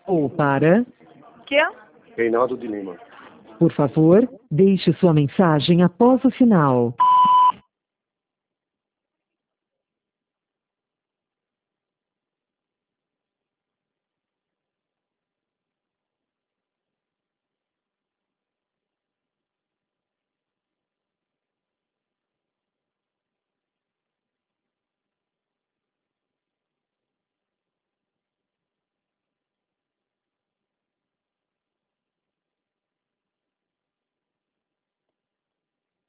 ou para... Que? Reinaldo de Lima. Por favor, deixe sua mensagem após o sinal.